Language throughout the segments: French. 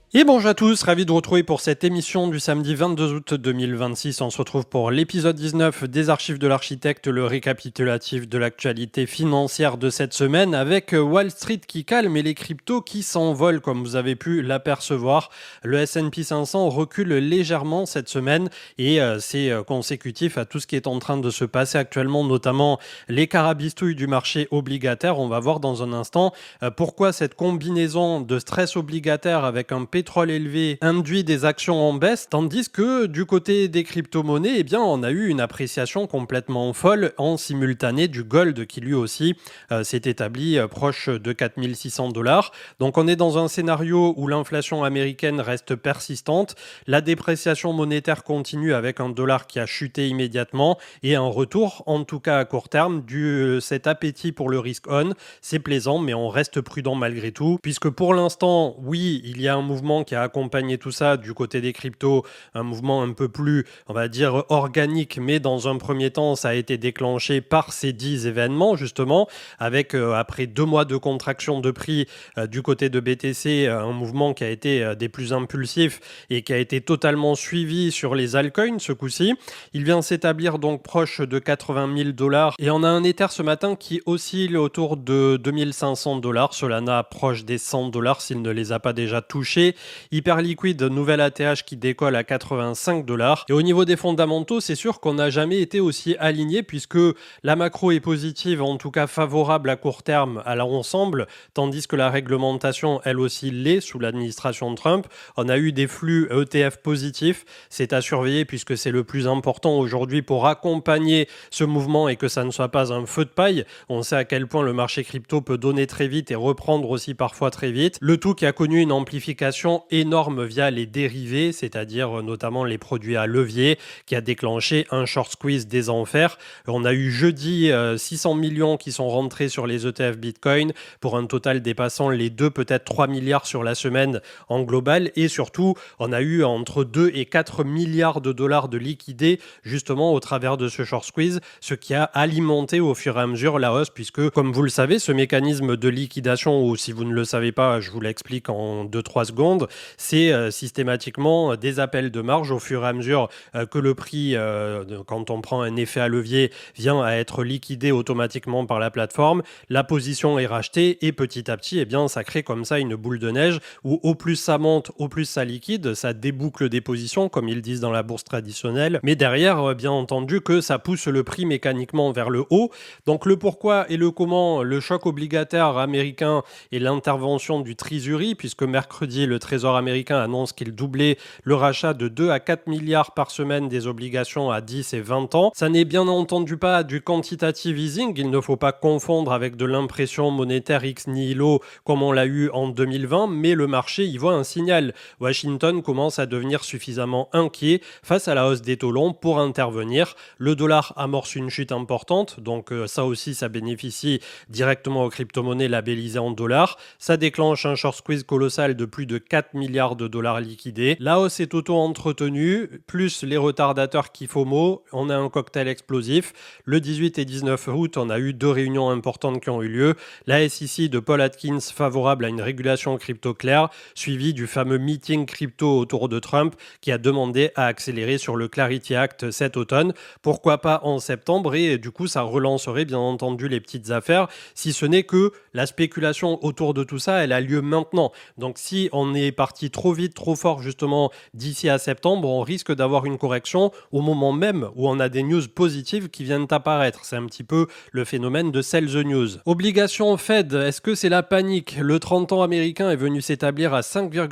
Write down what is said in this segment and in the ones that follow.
Et bonjour à tous, ravi de vous retrouver pour cette émission du samedi 22 août 2026. On se retrouve pour l'épisode 19 des Archives de l'Architecte, le récapitulatif de l'actualité financière de cette semaine avec Wall Street qui calme et les cryptos qui s'envolent comme vous avez pu l'apercevoir. Le S&P 500 recule légèrement cette semaine et c'est consécutif à tout ce qui est en train de se passer actuellement, notamment les carabistouilles du marché obligataire. On va voir dans un instant pourquoi cette combinaison de stress obligataire avec un pétrole élevé induit des actions en baisse, tandis que du côté des crypto-monnaies, eh bien, on a eu une appréciation complètement folle en simultané du gold qui lui aussi s'est établi proche de 4600 dollars. Donc on est dans un scénario où l'inflation américaine reste persistante, la dépréciation monétaire continue avec un dollar qui a chuté immédiatement et un retour, en tout cas à court terme, cet appétit pour le risque on. C'est plaisant, mais on reste prudent malgré tout, puisque pour l'instant, oui, il y a un mouvement qui a accompagné tout ça du côté des cryptos, un mouvement un peu plus, on va dire, organique, mais dans un premier temps, ça a été déclenché par ces 10 événements, justement, avec, après 2 mois de contraction de prix du côté de BTC, un mouvement qui a été des plus impulsifs et qui a été totalement suivi sur les altcoins ce coup-ci. Il vient s'établir donc proche de 80 000 dollars et on a un Ether ce matin qui oscille autour de 2500 dollars. Solana proche des 100 dollars s'il ne les a pas déjà touchés. Hyper liquide, nouvelle ATH qui décolle à 85 dollars. Et au niveau des fondamentaux, c'est sûr qu'on n'a jamais été aussi aligné puisque la macro est positive, en tout cas favorable à court terme à l'ensemble, tandis que la réglementation, elle aussi, l'est sous l'administration de Trump. On a eu des flux ETF positifs. C'est à surveiller puisque c'est le plus important aujourd'hui pour accompagner ce mouvement et que ça ne soit pas un feu de paille. On sait à quel point le marché crypto peut donner très vite et reprendre aussi parfois très vite. Le tout qui a connu une amplification énorme via les dérivés, c'est-à-dire notamment les produits à levier, qui a déclenché un short squeeze des enfers. On a eu jeudi 600 millions qui sont rentrés sur les ETF Bitcoin pour un total dépassant les 2, peut-être 3 milliards sur la semaine en global. Et surtout, on a eu entre 2 et 4 milliards de dollars de liquidés justement au travers de ce short squeeze, ce qui a alimenté au fur et à mesure la hausse puisque, comme vous le savez, ce mécanisme de liquidation, ou si vous ne le savez pas, je vous l'explique en 2-3 secondes, c'est systématiquement des appels de marge au fur et à mesure que le prix, quand on prend un effet à levier, vient à être liquidé automatiquement par la plateforme. La position est rachetée et petit à petit, eh bien, ça crée comme ça une boule de neige où au plus ça monte, au plus ça liquide, ça déboucle des positions, comme ils disent dans la bourse traditionnelle. Mais derrière, bien entendu, que ça pousse le prix mécaniquement vers le haut. Donc le pourquoi et le comment, le choc obligataire américain et l'intervention du Treasury, puisque mercredi, le Trésor américain annonce qu'il doublait le rachat de 2 à 4 milliards par semaine des obligations à 10 et 20 ans. Ça n'est bien entendu pas du quantitative easing, il ne faut pas confondre avec de l'impression monétaire ex nihilo comme on l'a eu en 2020, mais le marché y voit un signal. Washington commence à devenir suffisamment inquiet face à la hausse des taux longs pour intervenir. Le dollar amorce une chute importante, donc ça aussi, ça bénéficie directement aux crypto-monnaies labellisées en dollars. Ça déclenche un short squeeze colossal de plus de 4 milliards de dollars liquidés. La hausse est auto-entretenue, plus les retardateurs qui FOMO, on a un cocktail explosif. Le 18 et 19 août, on a eu 2 réunions importantes qui ont eu lieu. La SEC de Paul Atkins favorable à une régulation crypto claire, suivi du fameux meeting crypto autour de Trump qui a demandé à accélérer sur le Clarity Act cet automne. Pourquoi pas en septembre, et du coup ça relancerait bien entendu les petites affaires, si ce n'est que la spéculation autour de tout ça, elle a lieu maintenant. Donc si on est parti trop vite, trop fort justement d'ici à septembre, on risque d'avoir une correction au moment même où on a des news positives qui viennent apparaître. C'est un petit peu le phénomène de sell the news. Obligation Fed, est-ce que c'est la panique? Le 30 ans américain est venu s'établir à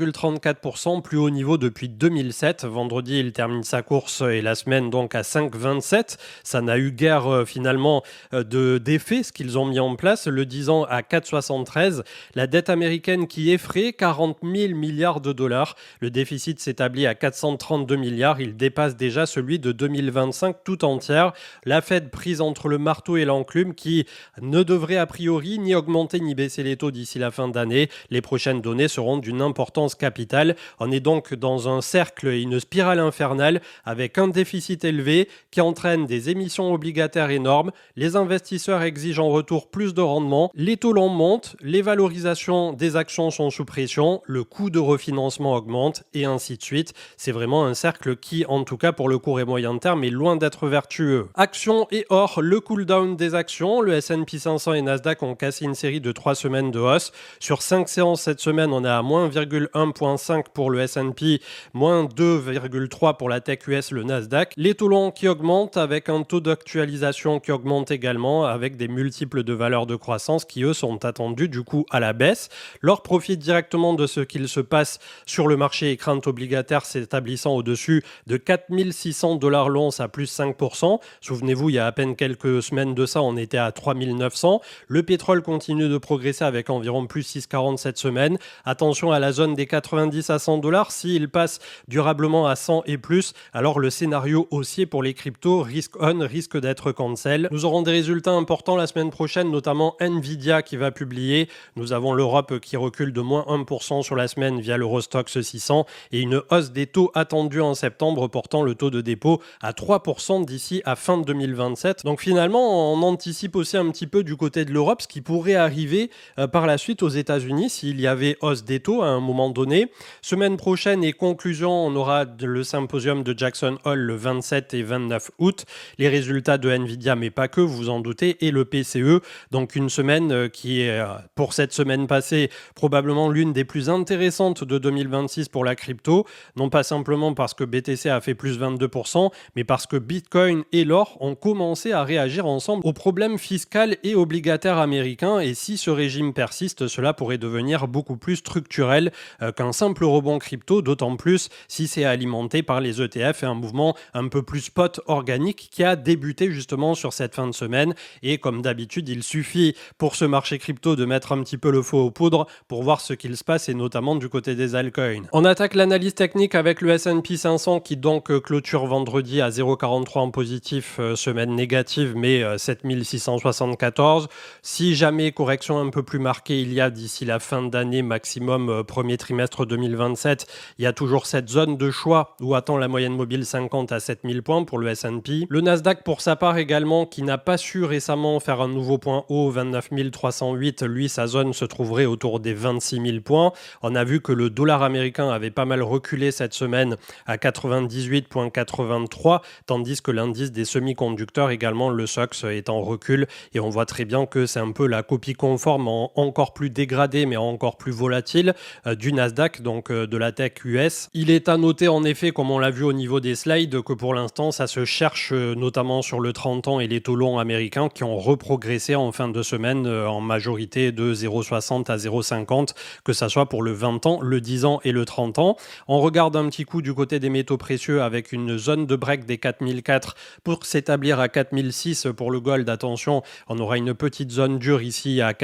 5,34%, plus haut niveau depuis 2007. Vendredi, il termine sa course et la semaine donc à 5,27. Ça n'a eu guère finalement d'effet ce qu'ils ont mis en place. Le 10 ans à 4,73. La dette américaine qui effraie 40 000 milliards de dollars. Le déficit s'établit à 432 milliards. Il dépasse déjà celui de 2025 tout entière. La Fed prise entre le marteau et l'enclume qui ne devrait a priori ni augmenter ni baisser les taux d'ici la fin d'année. Les prochaines données seront d'une importance capitale. On est donc dans un cercle et une spirale infernale avec un déficit élevé qui entraîne des émissions obligataires énormes. Les investisseurs exigent en retour plus de rendement. Les taux longs montent. Les valorisations des actions sont sous pression. Le coût coûts de refinancement augmentent et ainsi de suite. C'est vraiment un cercle qui, en tout cas pour le court et moyen terme, est loin d'être vertueux. Actions et or, le cool-down des actions. Le S&P 500 et Nasdaq ont cassé une série de 3 semaines de hausse. Sur 5 séances cette semaine, on est à moins 1,5 pour le S&P, moins 2,3 pour la tech US, le Nasdaq. Les taux longs qui augmentent avec un taux d'actualisation qui augmente également avec des multiples de valeurs de croissance qui, eux, sont attendus du coup à la baisse. L'or profite directement de ce qu'il se passe sur le marché et craintes obligataires s'établissant au-dessus de 4600$ l'once à plus 5%. Souvenez-vous, il y a à peine quelques semaines de ça, on était à 3900. Le pétrole continue de progresser avec environ plus 6,40 cette semaine. Attention à la zone des 90 à 100$. S'il passe durablement à 100 et plus, alors le scénario haussier pour les cryptos risque d'être cancel. Nous aurons des résultats importants la semaine prochaine, notamment Nvidia qui va publier. Nous avons l'Europe qui recule de moins 1% sur la semaine via l'Eurostoxx 600 et une hausse des taux attendue en septembre portant le taux de dépôt à 3% d'ici à fin 2027. Donc finalement, on anticipe aussi un petit peu du côté de l'Europe ce qui pourrait arriver par la suite aux États-Unis s'il y avait hausse des taux à un moment donné. Semaine prochaine et conclusion, on aura le symposium de Jackson Hole le 27 et 29 août. Les résultats de Nvidia, mais pas que, vous vous en doutez, et le PCE. Donc une semaine qui est, pour cette semaine passée, probablement l'une des plus intéressantes de 2026 pour la crypto. Non pas simplement parce que BTC a fait plus 22%, mais parce que Bitcoin et l'or ont commencé à réagir ensemble aux problèmes fiscaux et obligataires américains. Et si ce régime persiste, cela pourrait devenir beaucoup plus structurel qu'un simple rebond crypto, d'autant plus si c'est alimenté par les ETF et un mouvement un peu plus spot organique qui a débuté justement sur cette fin de semaine. Et comme d'habitude, il suffit pour ce marché crypto de mettre un petit peu le feu aux poudres pour voir ce qu'il se passe et notamment du côté des altcoins. On attaque l'analyse technique avec le S&P 500 qui donc clôture vendredi à 0,43 en positif, semaine négative mais 7674. Si jamais correction un peu plus marquée il y a d'ici la fin d'année maximum premier trimestre 2027, il y a toujours cette zone de choix où attend la moyenne mobile 50 à 7000 points pour le S&P. Le Nasdaq pour sa part également qui n'a pas su récemment faire un nouveau point haut 29 308, lui sa zone se trouverait autour des 26 000 points. On a vu que le dollar américain avait pas mal reculé cette semaine à 98,83 tandis que l'indice des semi-conducteurs également, le SOX, est en recul et on voit très bien que c'est un peu la copie conforme encore plus dégradée mais encore plus volatile du Nasdaq, donc de la tech US. Il est à noter en effet, comme on l'a vu au niveau des slides, que pour l'instant ça se cherche notamment sur le 30 ans et les taux longs américains qui ont reprogressé en fin de semaine en majorité de 0,60 à 0,50, que ça soit pour le 20 ans, le 10 ans et le 30 ans. On regarde un petit coup du côté des métaux précieux avec une zone de break des 4004 pour s'établir à 4006 pour le gold. Attention, on aura une petite zone dure ici à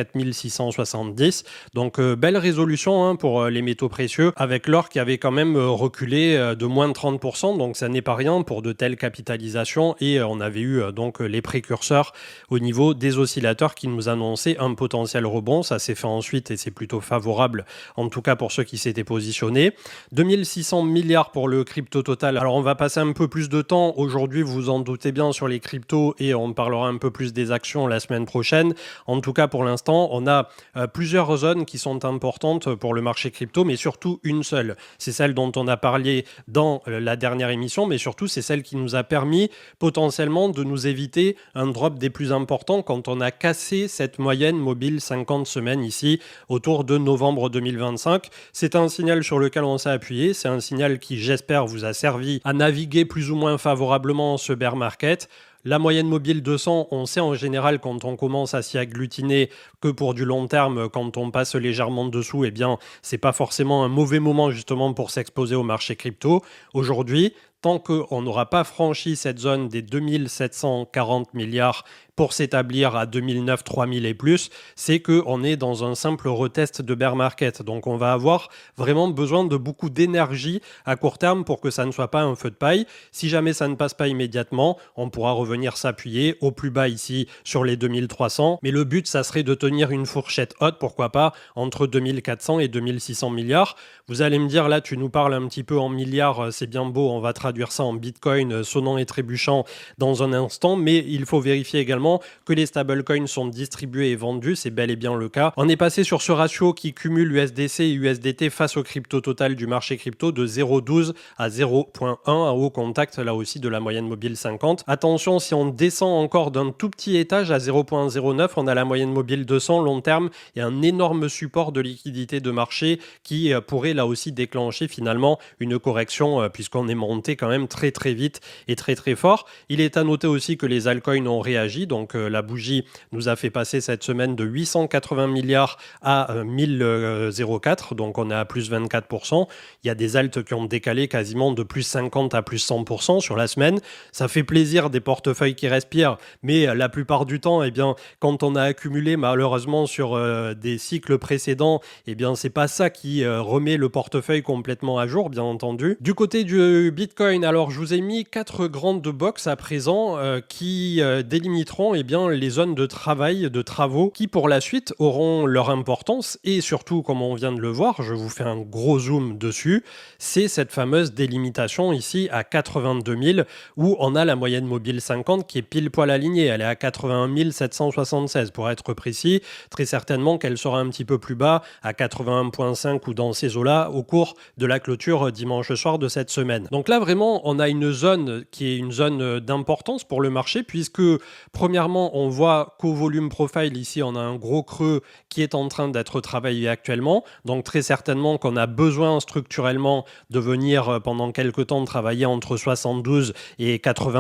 4670. Donc belle résolution pour les métaux précieux avec l'or qui avait quand même reculé de moins de 30%. Donc ça n'est pas rien pour de telles capitalisations et on avait eu donc les précurseurs au niveau des oscillateurs qui nous annonçaient un potentiel rebond. Ça s'est fait ensuite et c'est plutôt favorable en tout cas pour ceux qui s'étaient positionnés. 2600 milliards pour le crypto total. Alors on va passer un peu plus de temps aujourd'hui, vous vous en doutez bien, sur les cryptos et on parlera un peu plus des actions la semaine prochaine. En tout cas pour l'instant, on a plusieurs zones qui sont importantes pour le marché crypto, mais surtout une seule. C'est celle dont on a parlé dans la dernière émission, mais surtout c'est celle qui nous a permis potentiellement de nous éviter un drop des plus importants quand on a cassé cette moyenne mobile 50 semaines ici autour de novembre 2025. C'est un signal sur lequel on s'est appuyé, c'est un signal qui j'espère vous a servi à naviguer plus ou moins favorablement ce bear market. La moyenne mobile 200, on sait en général quand on commence à s'y agglutiner que pour du long terme, quand on passe légèrement dessous, eh bien, c'est pas forcément un mauvais moment justement pour s'exposer au marché crypto. Aujourd'hui, tant qu'on n'aura pas franchi cette zone des 2740 milliards pour s'établir à 2009, 3000 et plus, c'est qu'on est dans un simple retest de bear market. Donc on va avoir vraiment besoin de beaucoup d'énergie à court terme pour que ça ne soit pas un feu de paille. Si jamais ça ne passe pas immédiatement, on pourra revenir s'appuyer au plus bas ici sur les 2300. Mais le but, ça serait de tenir une fourchette haute, pourquoi pas, entre 2400 et 2600 milliards. Vous allez me dire, là, tu nous parles un petit peu en milliards, c'est bien beau, on va traduire ça en bitcoin sonnant et trébuchant dans un instant, mais il faut vérifier également finalement que les stablecoins sont distribués et vendus, c'est bel et bien le cas. On est passé sur ce ratio qui cumule USDC et USDT face au crypto total du marché crypto de 0,12 à 0,1, un haut contact là aussi de la moyenne mobile 50. Attention, si on descend encore d'un tout petit étage à 0,09, on a la moyenne mobile 200 long terme et un énorme support de liquidité de marché qui pourrait là aussi déclencher finalement une correction puisqu'on est monté quand même très très vite et très très fort. Il est à noter aussi que les altcoins ont réagi, donc la bougie nous a fait passer cette semaine de 880 milliards à 1004, donc on est à plus 24%. Il y a des alts qui ont décalé quasiment de plus 50 à plus 100% sur la semaine. Ça fait plaisir, des portefeuilles qui respirent, mais la plupart du temps, eh bien, quand on a accumulé malheureusement sur des cycles précédents, eh bien, c'est pas ça qui remet le portefeuille complètement à jour, bien entendu. Du côté du Bitcoin, alors je vous ai mis 4 grandes boxes à présent qui délimiteront eh bien, les zones de travail, de travaux, qui pour la suite auront leur importance et surtout, comme on vient de le voir, je vous fais un gros zoom dessus, c'est cette fameuse délimitation ici à 82 000 où on a la moyenne mobile 50 qui est pile poil alignée, elle est à 81 776 pour être précis, très certainement qu'elle sera un petit peu plus bas à 81,5 ou dans ces eaux-là au cours de la clôture dimanche soir de cette semaine. Donc là vraiment on a une zone qui est une zone d'importance pour le marché puisque premièrement on voit qu'au volume profile ici on a un gros creux qui est en train d'être travaillé actuellement, donc très certainement qu'on a besoin structurellement de venir pendant quelques temps travailler entre 72 et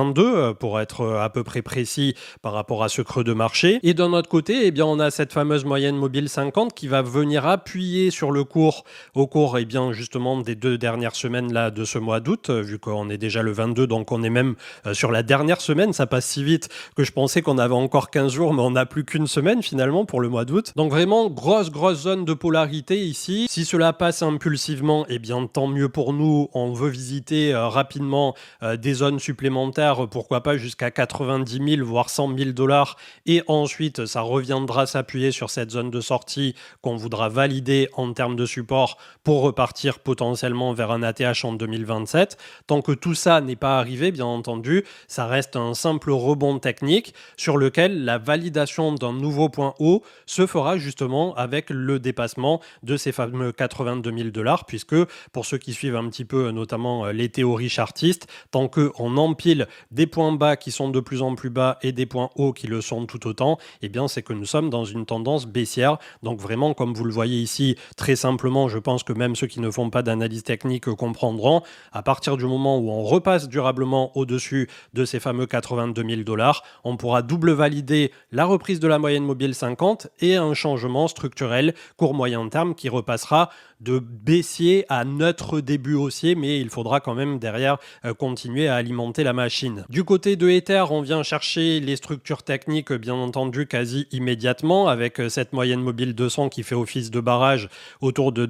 82 pour être à peu près précis par rapport à ce creux de marché. Et d'un autre côté, eh bien, on a cette fameuse moyenne mobile 50 qui va venir appuyer sur le cours au cours eh bien, justement des 2 dernières semaines là, de ce mois d'août, vu qu'on est déjà le 22, donc on est même sur la dernière semaine. Ça passe si vite que je pensais qu'on avait encore 15 jours, mais on n'a plus qu'une semaine finalement pour le mois d'août. Donc vraiment, grosse zone de polarité ici. Si cela passe impulsivement, eh bien, tant mieux pour nous. On veut visiter rapidement des zones supplémentaires, pourquoi pas jusqu'à 90 000, voire 100 000 $. Et ensuite, ça reviendra s'appuyer sur cette zone de sortie qu'on voudra valider en termes de support pour repartir potentiellement vers un ATH en 2027. Tant que tout ça n'est pas arrivé, bien entendu, ça reste un simple rebond technique sur lequel la validation d'un nouveau point haut se fera justement avec le dépassement de ces fameux 82 000 $, puisque pour ceux qui suivent un petit peu notamment les théories chartistes, tant qu'on empile des points bas qui sont de plus en plus bas et des points hauts qui le sont tout autant, eh bien c'est que nous sommes dans une tendance baissière. Donc vraiment, comme vous le voyez ici, très simplement, je pense que même ceux qui ne font pas d'analyse technique comprendront, à partir du moment où on repasse durablement au-dessus de ces fameux 82 000 $, on pourra double valider la reprise de la moyenne mobile 50 et un changement structurel court-moyen terme qui repassera de baissier à neutre début haussier, mais il faudra quand même derrière continuer à alimenter la machine. Du côté de Ether, on vient chercher les structures techniques bien entendu quasi immédiatement avec cette moyenne mobile 200 qui fait office de barrage autour de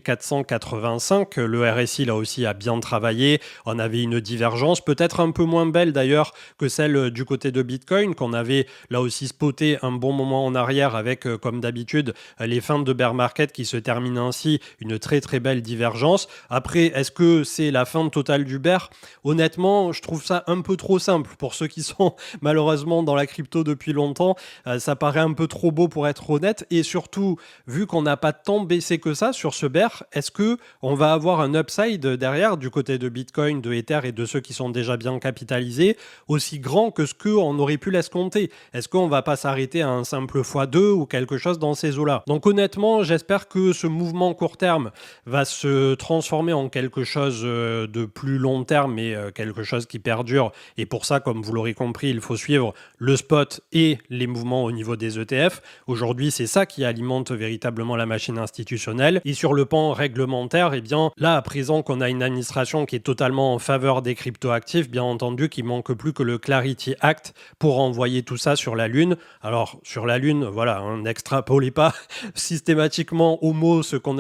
2485. Le RSI là aussi a bien travaillé, on avait une divergence peut-être un peu moins belle d'ailleurs que celle du côté de Bitcoin qu'on avait là aussi spoté un bon moment en arrière avec comme d'habitude les fins de bear market qui se terminent ainsi, une très très belle divergence. Après, est-ce que c'est la fin totale du bear ? Honnêtement, je trouve ça un peu trop simple pour ceux qui sont malheureusement dans la crypto depuis longtemps. Ça paraît un peu trop beau pour être honnête et surtout, vu qu'on n'a pas tant baissé que ça sur ce bear, est-ce que on va avoir un upside derrière du côté de Bitcoin, de Ether et de ceux qui sont déjà bien capitalisés aussi grand que ce qu'on aurait pu l'escompter ? Est-ce qu'on va pas s'arrêter à un simple x2 ou quelque chose dans ces eaux-là ? Donc honnêtement, j'espère que ce mouvement court terme va se transformer en quelque chose de plus long terme et quelque chose qui perdure. Et pour ça, comme vous l'aurez compris, il faut suivre le spot et les mouvements au niveau des ETF. Aujourd'hui, c'est ça qui alimente véritablement la machine institutionnelle. Et sur le pan réglementaire, eh bien, là, à présent qu'on a une administration qui est totalement en faveur des cryptoactifs, bien entendu, qu'il manque plus que le Clarity Act pour envoyer tout ça sur la Lune. Alors, sur la Lune, voilà, n'extrapolez pas systématiquement au mot ce qu'on est en train de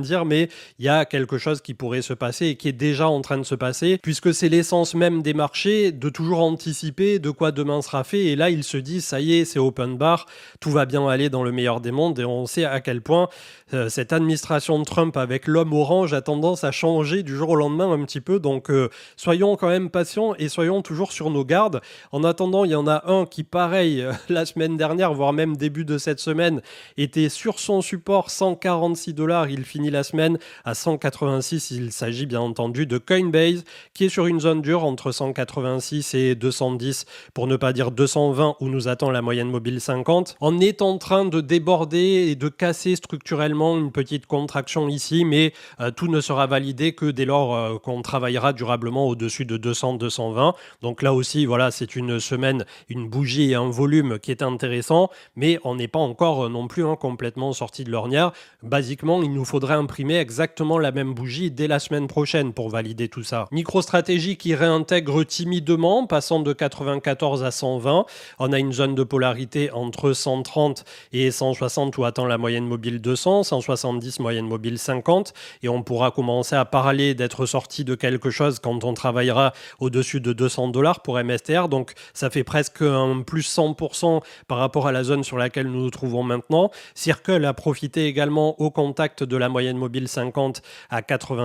dire, mais il y a quelque chose qui pourrait se passer et qui est déjà en train de se passer, puisque c'est l'essence même des marchés de toujours anticiper de quoi demain sera fait. Et là, ils se disent, ça y est, c'est open bar, tout va bien aller dans le meilleur des mondes. Et on sait à quel point cette administration de Trump avec l'homme orange a tendance à changer du jour au lendemain un petit peu. Donc, soyons quand même patients et soyons toujours sur nos gardes. En attendant, il y en a un qui, pareil, la semaine dernière, voire même début de cette semaine, était sur son support 146 $. Il finit la semaine à 186. Il s'agit bien entendu de Coinbase qui est sur une zone dure entre 186 et 210, pour ne pas dire 220 où nous attend la moyenne mobile 50. On est en train de déborder et de casser structurellement une petite contraction ici, mais tout ne sera validé que dès lors qu'on travaillera durablement au-dessus de 200-220. Donc là aussi, voilà, c'est une semaine, une bougie et un volume qui est intéressant, mais on n'est pas encore non plus complètement sorti de l'ornière. Basiquement, il nous faudrait imprimer exactement la même bougie dès la semaine prochaine pour valider tout ça. MicroStrategy qui réintègre timidement, passant de 94 à 120. On a une zone de polarité entre 130 et 160 où attend la moyenne mobile 200, 170 moyenne mobile 50, et on pourra commencer à parler d'être sorti de quelque chose quand on travaillera au-dessus de 200 $ pour MSTR. Donc ça fait presque un plus 100% par rapport à la zone sur laquelle nous nous trouvons maintenant. Circle a profité également au contact de la moyenne mobile 50 à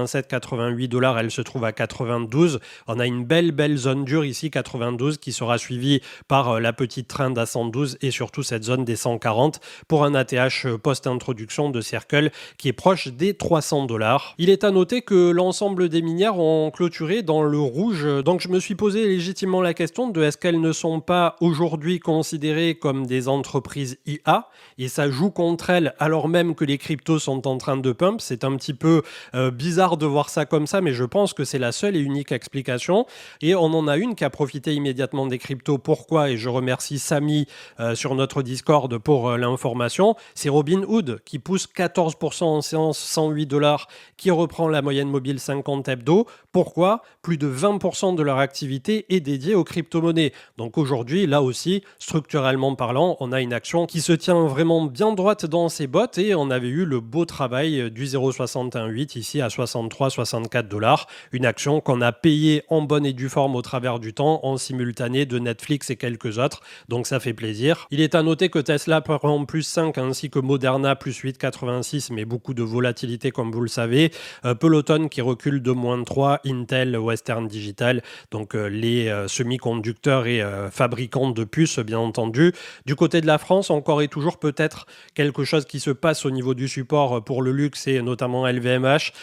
87-88 $. Elle se trouve à 92. On a une belle zone dure ici, 92, qui sera suivie par la petite trend à 112 et surtout cette zone des 140 pour un ATH post-introduction de Circle qui est proche des 300 $. Il est à noter que l'ensemble des minières ont clôturé dans le rouge. Donc je me suis posé légitimement la question de est-ce qu'elles ne sont pas aujourd'hui considérées comme des entreprises IA et ça joue contre elles alors même que les cryptos sont en train de pump. C'est un petit peu bizarre de voir ça comme ça, mais je pense que c'est la seule et unique explication. Et on en a une qui a profité immédiatement des cryptos. Pourquoi? Et je remercie Samy sur notre Discord pour l'information. C'est Robinhood qui pousse 14% en séance, 108 $, qui reprend la moyenne mobile 50 hebdo. Pourquoi? Plus de 20% de leur activité est dédiée aux crypto-monnaies. Donc aujourd'hui, là aussi, structurellement parlant, on a une action qui se tient vraiment bien droite dans ses bottes et on avait eu le beau travail du 0,618 ici à 63-64 $. Une action qu'on a payée en bonne et due forme au travers du temps en simultané de Netflix et quelques autres. Donc ça fait plaisir. Il est à noter que Tesla prend plus 5 ainsi que Moderna plus 8,86, mais beaucoup de volatilité comme vous le savez. Peloton qui recule de moins 3, Intel, Western Digital, donc les semi-conducteurs et fabricants de puces bien entendu. Du côté de la France, encore et toujours peut-être quelque chose qui se passe au niveau du support pour le luxe et notamment LVMH,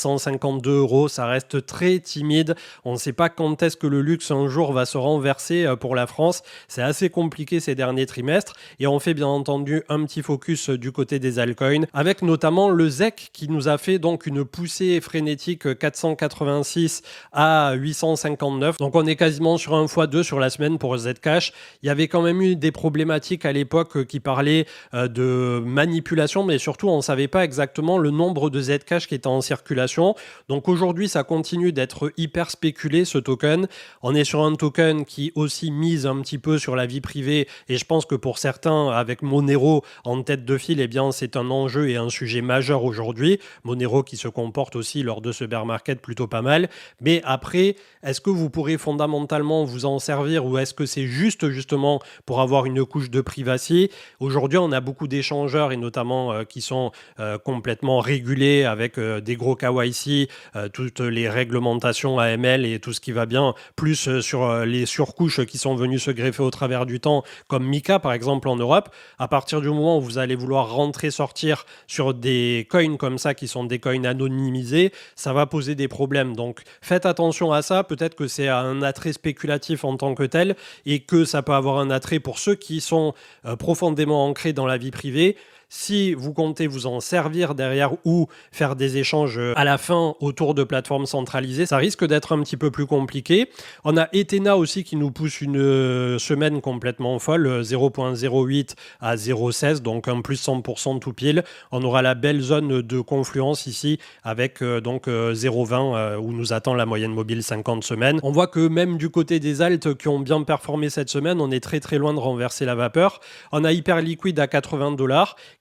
452 €, ça reste très timide. On ne sait pas quand est-ce que le luxe un jour va se renverser pour la France. C'est assez compliqué ces derniers trimestres et on fait bien entendu un petit focus du côté des altcoins avec notamment le ZEC qui nous a fait donc une poussée frénétique 486 à 859. Donc on est quasiment sur un x2 sur la semaine pour Zcash. Il y avait quand même eu des problématiques à l'époque qui parlaient de manipulation, mais surtout on ne savait pas exactement le nombre de Zcash qui étaient en circulation. Donc aujourd'hui ça continue d'être hyper spéculé ce token. On est sur un token qui aussi mise un petit peu sur la vie privée et je pense que pour certains avec Monero en tête de file, eh bien c'est un enjeu et un sujet majeur aujourd'hui. Monero qui se comporte aussi lors de ce bear market plutôt pas mal. Mais après, est-ce que vous pourrez fondamentalement vous en servir ou est-ce que c'est juste justement pour avoir une couche de privacy? Aujourd'hui, on a beaucoup d'échangeurs et notamment qui sont complètement régulés avec des gros KYC, toutes les réglementations AML et tout ce qui va bien, plus sur les surcouches qui sont venues se greffer au travers du temps, comme Mika par exemple en Europe. À partir du moment où vous allez vouloir rentrer, sortir sur des coins comme ça qui sont des coins anonymisés, ça va poser des problèmes. Donc faites attention à ça. Peut-être que c'est un attrait spéculatif en tant que tel et que ça peut avoir un attrait pour ceux qui sont profondément ancrés dans la vie privée. Si vous comptez vous en servir derrière ou faire des échanges à la fin autour de plateformes centralisées, ça risque d'être un petit peu plus compliqué. On a Ethena aussi qui nous pousse une semaine complètement folle, 0,08 à 0,16, donc un plus 100% tout pile. On aura la belle zone de confluence ici avec donc 0,20 où nous attend la moyenne mobile 50 semaines. On voit que même du côté des alts qui ont bien performé cette semaine, on est très très loin de renverser la vapeur. On a Hyperliquid à 80 $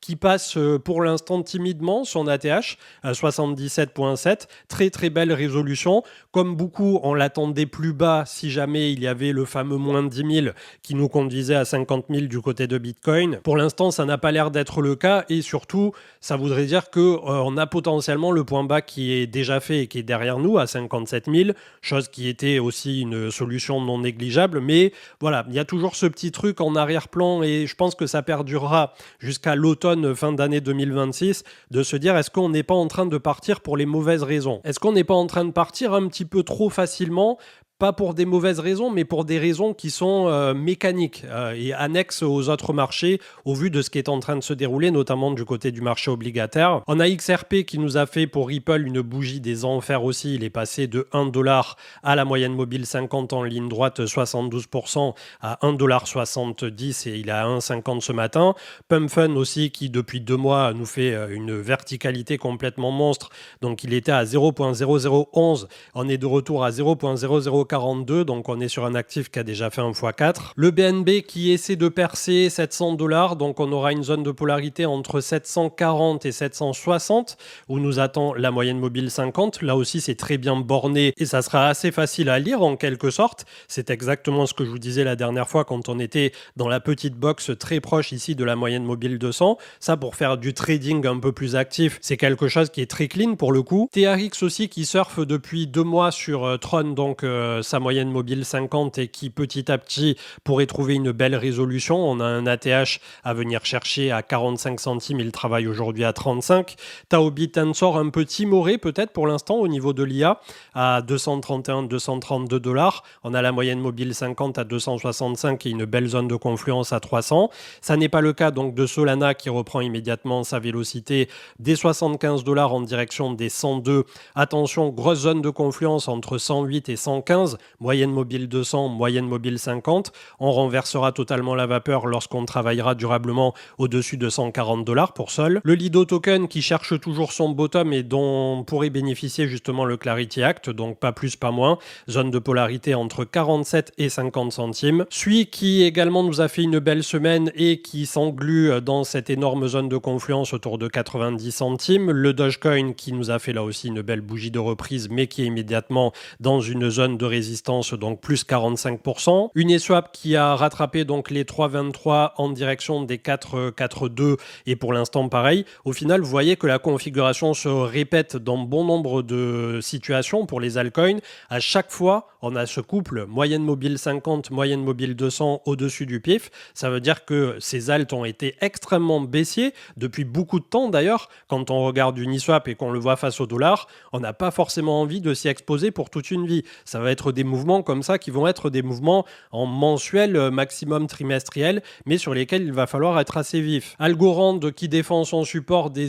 qui passe pour l'instant timidement son ATH à 77,7. Très très belle résolution. Comme beaucoup, on l'attendait plus bas si jamais il y avait le fameux moins de 10 000 qui nous conduisait à 50 000 du côté de Bitcoin. Pour l'instant, ça n'a pas l'air d'être le cas et surtout, ça voudrait dire qu'on a potentiellement le point bas qui est déjà fait et qui est derrière nous à 57 000, chose qui était aussi une solution non négligeable. Mais voilà, il y a toujours ce petit truc en arrière-plan et je pense que ça perdurera jusqu'à l'automne, fin d'année 2026, de se dire est-ce qu'on n'est pas en train de partir pour les mauvaises raisons? Est-ce qu'on n'est pas en train de partir un petit peu trop facilement? Pas pour des mauvaises raisons, mais pour des raisons qui sont mécaniques et annexes aux autres marchés, au vu de ce qui est en train de se dérouler, notamment du côté du marché obligataire. On a XRP qui nous a fait pour Ripple une bougie des enfers aussi. Il est passé de 1$ à la moyenne mobile 50 en ligne droite, 72% à 1,70$ et il est à 1,50 ce matin. Pump Fun aussi qui depuis 2 mois nous fait une verticalité complètement monstre. Donc il était à 0,0011. On est de retour à 0,0042, donc on est sur un actif qui a déjà fait un x4. Le BNB qui essaie de percer 700$, donc on aura une zone de polarité entre 740 et 760, où nous attend la moyenne mobile 50. Là aussi, c'est très bien borné et ça sera assez facile à lire en quelque sorte. C'est exactement ce que je vous disais la dernière fois quand on était dans la petite box très proche ici de la moyenne mobile 200. Ça, pour faire du trading un peu plus actif, c'est quelque chose qui est très clean pour le coup. TRX aussi qui surfe depuis 2 mois sur Tron, donc sa moyenne mobile 50 et qui petit à petit pourrait trouver une belle résolution. On a un ATH à venir chercher à 45 centimes, il travaille aujourd'hui à 35. Taobit Tensor un peu timoré peut-être pour l'instant au niveau de l'IA à 231-232$. On a la moyenne mobile 50 à 265 et une belle zone de confluence à 300. Ça n'est pas le cas donc de Solana qui reprend immédiatement sa vélocité des 75$ en direction des 102. Attention, grosse zone de confluence entre 108 et 115, moyenne mobile 200, moyenne mobile 50. On renversera totalement la vapeur lorsqu'on travaillera durablement au-dessus de 140$ pour Sol. Le Lido Token qui cherche toujours son bottom et dont pourrait bénéficier justement le Clarity Act, donc pas plus pas moins. Zone de polarité entre 47 et 50 centimes. Sui qui également nous a fait une belle semaine et qui s'englue dans cette énorme zone de confluence autour de 90 centimes. Le Dogecoin qui nous a fait là aussi une belle bougie de reprise mais qui est immédiatement dans une zone de résistance, donc plus 45%. Uniswap qui a rattrapé donc les 3,23 en direction des 4,42 et pour l'instant pareil. Au final, vous voyez que la configuration se répète dans bon nombre de situations pour les altcoins. À chaque fois, on a ce couple moyenne mobile 50, moyenne mobile 200 au-dessus du pif. Ça veut dire que ces alts ont été extrêmement baissiers depuis beaucoup de temps d'ailleurs. Quand on regarde Uniswap et qu'on le voit face au dollar, on n'a pas forcément envie de s'y exposer pour toute une vie. Ça va être des mouvements comme ça qui vont être des mouvements en mensuel, maximum trimestriel, mais sur lesquels il va falloir être assez vif. Algorand qui défend son support des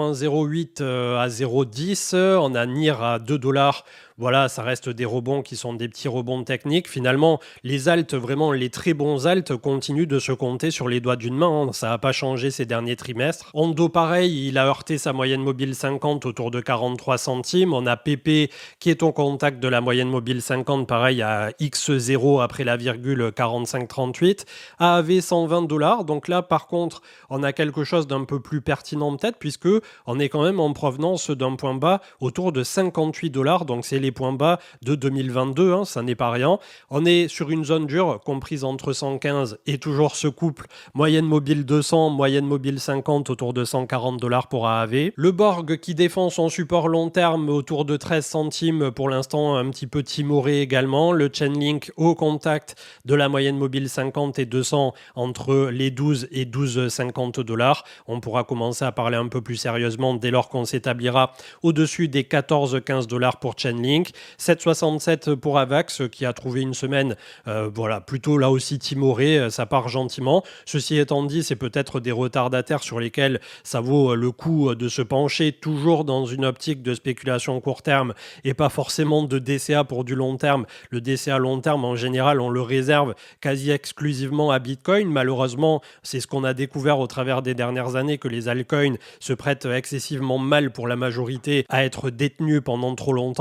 0,08 à 0,10. On a NIR à 2$. Voilà, ça reste des rebonds qui sont des petits rebonds techniques. Finalement, les alts, vraiment les très bons alts, continuent de se compter sur les doigts d'une main. Ça n'a pas changé ces derniers trimestres. Ondo, pareil, il a heurté sa moyenne mobile 50 autour de 43 centimes. On a PP qui est au contact de la moyenne mobile 50, pareil, à X0 après la virgule 45,38. AAV, $120. Donc là, par contre, on a quelque chose d'un peu plus pertinent peut-être, puisque on est quand même en provenance d'un point bas autour de 58$. Donc c'est les points bas de 2022, ça n'est pas rien. On est sur une zone dure comprise entre 115 et toujours ce couple moyenne mobile 200, moyenne mobile 50 autour de $140 pour AAV. Le Borg qui défend son support long terme autour de 13 centimes pour l'instant, un petit peu timoré également. Le Chainlink au contact de la moyenne mobile 50 et 200 entre les 12 et 12,50$. On pourra commencer à parler un peu plus sérieusement dès lors qu'on s'établira au-dessus des 14-15$ pour Chainlink. 7,67 pour Avax qui a trouvé une semaine plutôt là aussi timorée, ça part gentiment. Ceci étant dit, c'est peut-être des retardataires sur lesquels ça vaut le coup de se pencher, toujours dans une optique de spéculation court terme et pas forcément de DCA pour du long terme. Le DCA long terme, en général, on le réserve quasi exclusivement à Bitcoin. Malheureusement, c'est ce qu'on a découvert au travers des dernières années, que les altcoins se prêtent excessivement mal pour la majorité à être détenus pendant trop longtemps.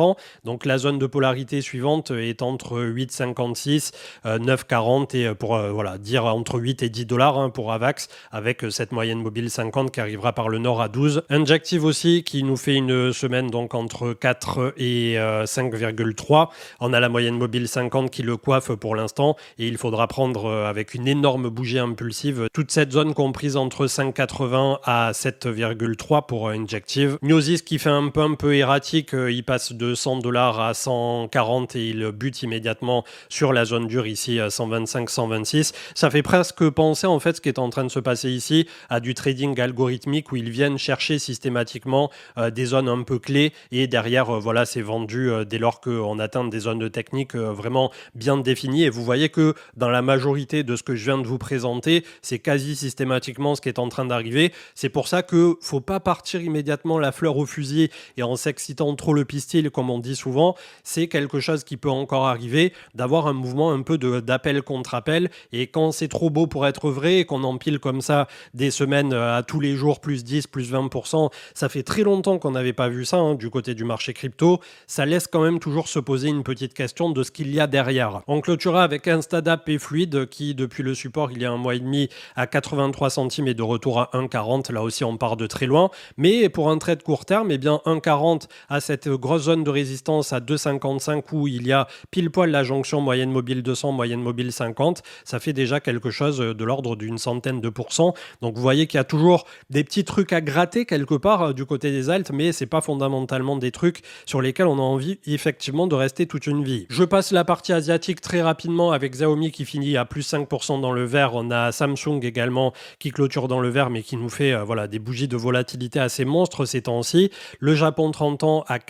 Donc la zone de polarité suivante est entre 8,56, 9,40 et dire entre 8 et 10 dollars pour AVAX, avec cette moyenne mobile 50 qui arrivera par le nord à 12. Injective aussi qui nous fait une semaine donc entre 4 et 5,3. On a la moyenne mobile 50 qui le coiffe pour l'instant et il faudra prendre avec une énorme bougie impulsive toute cette zone comprise entre 5,80 à 7,3 pour Injective. Gnosis qui fait un peu erratique, il passe de 100 dollars à 140 et il bute immédiatement sur la zone dure ici à 125-126. Ça fait presque penser en fait ce qui est en train de se passer ici à du trading algorithmique où ils viennent chercher systématiquement des zones un peu clés et derrière c'est vendu dès lors qu'on atteint des zones de technique vraiment bien définies et vous voyez que dans la majorité de ce que je viens de vous présenter c'est quasi systématiquement ce qui est en train d'arriver. C'est pour ça que faut pas partir immédiatement la fleur au fusil et en s'excitant trop le pistil comme on dit souvent. C'est quelque chose qui peut encore arriver d'avoir un mouvement un peu d'appel contre appel et quand c'est trop beau pour être vrai et qu'on empile comme ça des semaines à tous les jours plus 10, plus 20%, ça fait très longtemps qu'on n'avait pas vu ça du côté du marché crypto, ça laisse quand même toujours se poser une petite question de ce qu'il y a derrière. On clôturera avec Instadap et Fluide qui depuis le support il y a un mois et demi à 83 centimes et de retour à 1,40, là aussi on part de très loin, mais pour un trade court terme, 1,40 à cette grosse zone de résistance à 2,55 où il y a pile poil la jonction moyenne mobile 200, moyenne mobile 50, ça fait déjà quelque chose de l'ordre d'une centaine de pourcents. Donc vous voyez qu'il y a toujours des petits trucs à gratter quelque part du côté des alts, mais c'est pas fondamentalement des trucs sur lesquels on a envie effectivement de rester toute une vie. Je passe la partie asiatique très rapidement avec Xiaomi qui finit à plus 5% dans le vert. On a Samsung également qui clôture dans le vert mais qui nous fait des bougies de volatilité assez monstres ces temps-ci. Le Japon 30 ans à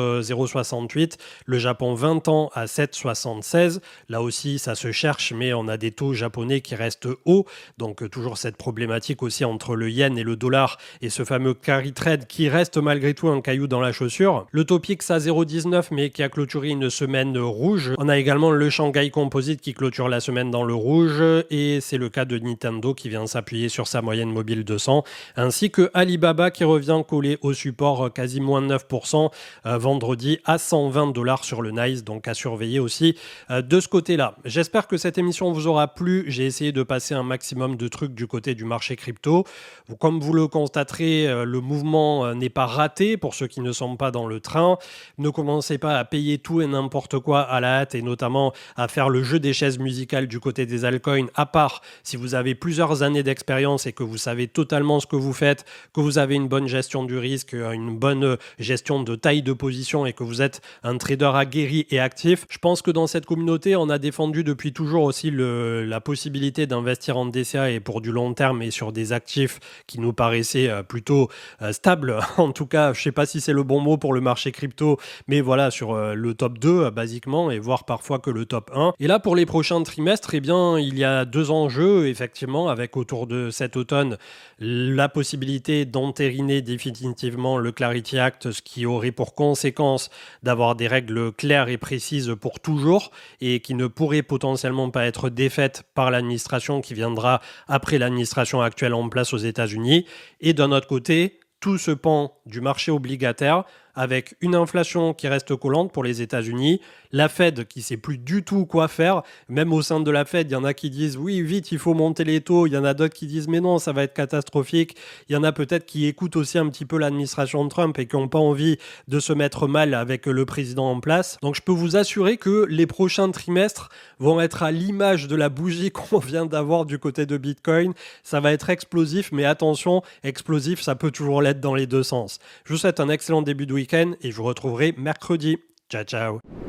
4,068, le Japon 20 ans à 7,76. Là aussi ça se cherche mais on a des taux japonais qui restent hauts, donc toujours cette problématique aussi entre le yen et le dollar et ce fameux carry trade qui reste malgré tout un caillou dans la chaussure. Le Topix à 0,19 mais qui a clôturé une semaine rouge. On a également le Shanghai Composite qui clôture la semaine dans le rouge et c'est le cas de Nintendo qui vient s'appuyer sur sa moyenne mobile 200 ainsi que Alibaba qui revient coller au support quasi moins de 9% vendredi à 120 dollars sur le Nice, donc à surveiller aussi de ce côté-là. J'espère que cette émission vous aura plu. J'ai essayé de passer un maximum de trucs du côté du marché crypto. Comme vous le constaterez, le mouvement n'est pas raté pour ceux qui ne sont pas dans le train. Ne commencez pas à payer tout et n'importe quoi à la hâte et notamment à faire le jeu des chaises musicales du côté des altcoins, à part si vous avez plusieurs années d'expérience et que vous savez totalement ce que vous faites, que vous avez une bonne gestion du risque, une bonne gestion de taille de position et que vous êtes un trader aguerri et actif. Je pense que dans cette communauté, on a défendu depuis toujours aussi la possibilité d'investir en DCA et pour du long terme et sur des actifs qui nous paraissaient plutôt stables. En tout cas, je ne sais pas si c'est le bon mot pour le marché crypto, mais voilà, sur le top 2 basiquement et voire parfois que le top 1. Et là, pour les prochains trimestres, il y a deux enjeux effectivement avec autour de cet automne la possibilité d'entériner définitivement le Clarity Act, ce qui aurait pour conséquence d'avoir des règles claires et précises pour toujours et qui ne pourraient potentiellement pas être défaites par l'administration qui viendra après l'administration actuelle en place aux États-Unis. Et d'un autre côté, tout ce pan du marché obligataire avec une inflation qui reste collante pour les États-Unis, la Fed qui ne sait plus du tout quoi faire, même au sein de la Fed, il y en a qui disent oui, vite, il faut monter les taux, il y en a d'autres qui disent mais non, ça va être catastrophique, il y en a peut-être qui écoutent aussi un petit peu l'administration de Trump et qui n'ont pas envie de se mettre mal avec le président en place. Donc je peux vous assurer que les prochains trimestres vont être à l'image de la bougie qu'on vient d'avoir du côté de Bitcoin. Ça va être explosif, mais attention, explosif, ça peut toujours l'être dans les deux sens. Je vous souhaite un excellent début de week-end et je vous retrouverai mercredi. Ciao, ciao.